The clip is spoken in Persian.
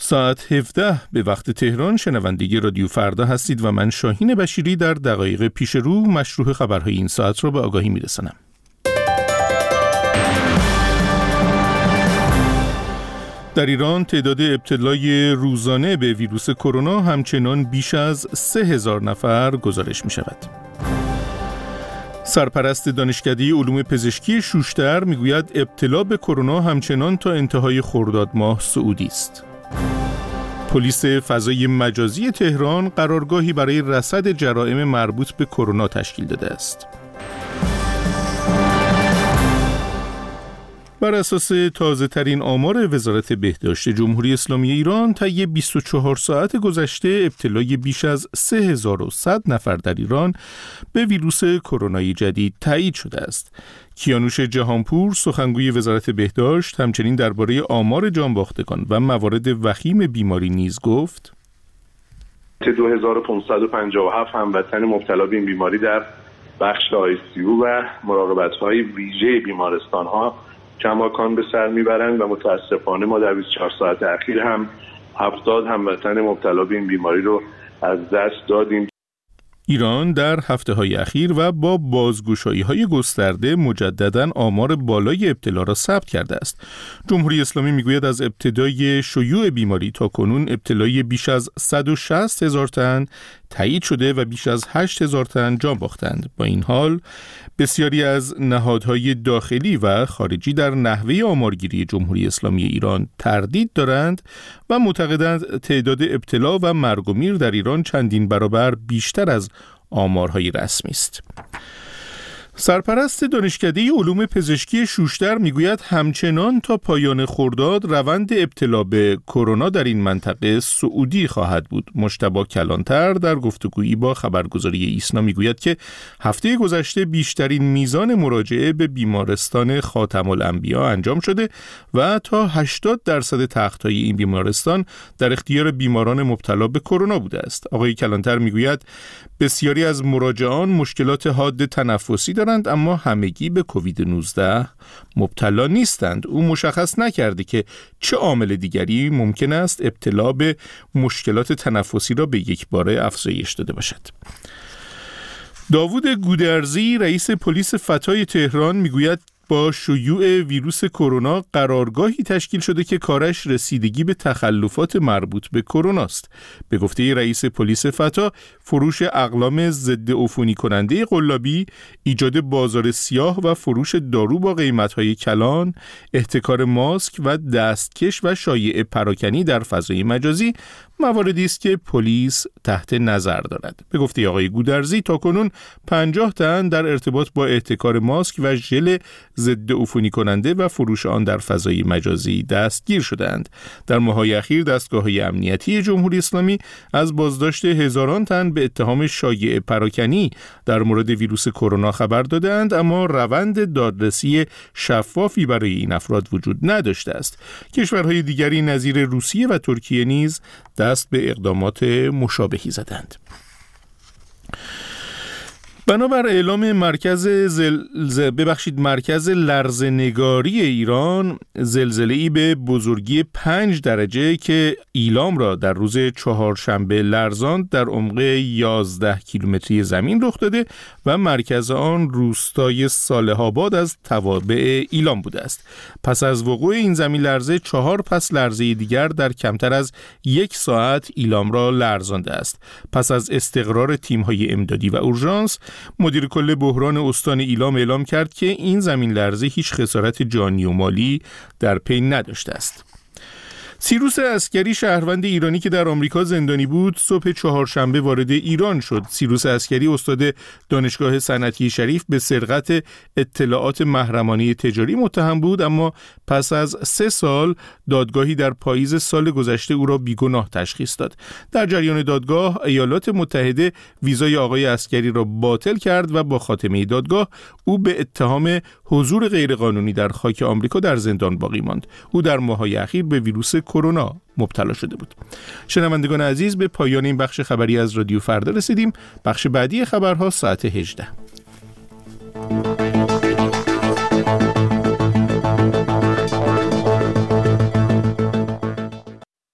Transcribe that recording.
ساعت 17 به وقت تهران شنونده رادیو فردا هستید و من شاهین بشیری در دقایق پیش رو مشروع خبرهای این ساعت را به آگاهی میرسانم. در ایران تعداد ابتلای روزانه به ویروس کرونا همچنان بیش از 3000 نفر گزارش می شود. سرپرست دانشکده علوم پزشکی شوشتر میگوید ابتلا به کرونا همچنان تا انتهای خرداد ماه صعودی است. پلیس فضای مجازی تهران قرارگاهی برای رصد جرائم مربوط به کرونا تشکیل داده است. بر اساس تازه‌ترین آمار وزارت بهداشت جمهوری اسلامی ایران طی 24 ساعت گذشته ابتلای بیش از 3100 نفر در ایران به ویروس کرونای جدید تایید شده است. کیانوش جهانپور سخنگوی وزارت بهداشت همچنین درباره آمار جانباختگان و موارد وخیم بیماری نیز گفت: 2557 هموطن مبتلا به این بیماری در بخش ICU و مراقبت‌های ویژه بیمارستان‌ها کماکان به سر میبرند و متاسفانه ما در 24 ساعت اخیر هم 70 هموطن مبتلا به این بیماری رو از دست دادیم. ایران در هفته‌های اخیر و با بازگشایی‌های گسترده مجدداً آمار بالای ابتلا را ثبت کرده است. جمهوری اسلامی میگوید از ابتدای شیوع بیماری تا کنون ابتلای بیش از 160,000 تن تایید شده و بیش از 8,000 تن جان باختند. با این حال بسیاری از نهادهای داخلی و خارجی در نحوه آمارگیری جمهوری اسلامی ایران تردید دارند و معتقدند تعداد ابتلا و مرگ و میر در ایران چندین برابر بیشتر از آمارهای رسمی است. سرپرست دانشکده علوم پزشکی شوشتر میگوید همچنان تا پایان خرداد روند ابتلا به کرونا در این منطقه صعودی خواهد بود. مجتبی کلانتر در گفتگویی با خبرگزاری ایسنا میگوید که هفته گذشته بیشترین میزان مراجعه به بیمارستان خاتم الانبیا انجام شده و تا 80% تخت‌های این بیمارستان در اختیار بیماران مبتلا به کرونا بوده است. آقای کلانتر میگوید بسیاری از مراجعان مشکلات حاد تنفسی دارند اما همگی به کووید 19 مبتلا نیستند. او مشخص نکرده که چه عامل دیگری ممکن است ابتلا به مشکلات تنفسی را به یک باره افزایش داده باشد. داوود گودرزی رئیس پلیس فتای تهران میگوید با شیوع ویروس کرونا قرارگاهی تشکیل شده که کارش رسیدگی به تخلفات مربوط به کرونا است. به گفته رئیس پلیس فتا، فروش اقلام ضد عفونی کننده قلابی، ایجاد بازار سیاه و فروش دارو با قیمت‌های کلان، احتکار ماسک و دستکش و شایعه پراکنی در فضای مجازی مواردی است که پلیس تحت نظر دارد. به گفته آقای گودرزی تاکنون 50 تن در ارتباط با احتکار ماسک و ژل ضد عفونی کننده و فروش آن در فضای مجازی دستگیر شدند. در ماه‌های اخیر دستگاه‌های امنیتی جمهوری اسلامی از بازداشت هزاران تن به اتهام شایعه پراکنی در مورد ویروس کرونا خبر دادند، اما روند دادرسی شفافی برای این افراد وجود نداشته است. کشورهای دیگری نظیر روسیه و ترکیه نیز دست به اقدامات مشابهی زدند. بنابر اعلام مرکز لرزه‌نگاری ایران، زلزله‌ای به بزرگی 5 درجه که ایلام را در روز چهارشنبه لرزاند در عمق 11 کیلومتری زمین رخ داده و مرکز آن روستای صالح آباد از توابع ایلام بوده است. پس از وقوع این زمین لرزه 4 پس لرزه دیگر در کمتر از 1 ساعت ایلام را لرزانده است. پس از استقرار تیم‌های امدادی و اورژانس، مدیر کل بحران استان ایلام اعلام کرد که این زمین لرزه هیچ خسارت جانی و مالی در پی نداشته است. سیروس عسکری شهروند ایرانی که در آمریکا زندانی بود صبح چهارشنبه وارد ایران شد. سیروس عسکری استاد دانشگاه صنعتی شریف به سرقت اطلاعات محرمانه تجاری متهم بود، اما پس از 3 سال دادگاهی در پاییز سال گذشته او را بیگناه تشخیص داد. در جریان دادگاه ایالات متحده ویزای آقای عسکری را باطل کرد و با خاتمه دادگاه او به اتهام حضور غیرقانونی در خاک آمریکا در زندان باقی ماند. او در ماه‌های اخیر به ویروس کرونا مبتلا شده بود. شنوندگان عزیز، به پایان این بخش خبری از رادیو فردا رسیدیم. بخش بعدی خبرها ساعت 18.